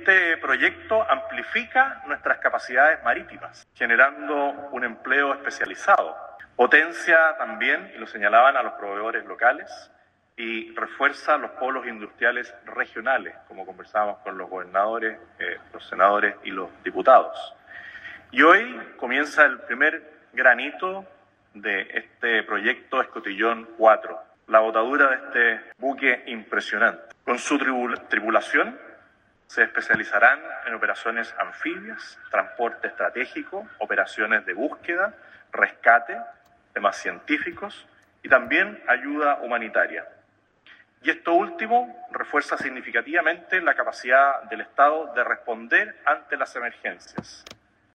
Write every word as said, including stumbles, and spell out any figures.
Este proyecto amplifica nuestras capacidades marítimas, generando un empleo especializado. Potencia también, y lo señalaban, a los proveedores locales y refuerza los polos industriales regionales, como conversábamos con los gobernadores, eh, los senadores y los diputados. Y hoy comienza el primer granito de este proyecto Escotillón cuatro, la botadura de este buque impresionante. Con su tribul- tripulación se especializarán en operaciones anfibias, transporte estratégico, operaciones de búsqueda, rescate, temas científicos y también ayuda humanitaria. Y esto último refuerza significativamente la capacidad del Estado de responder ante las emergencias.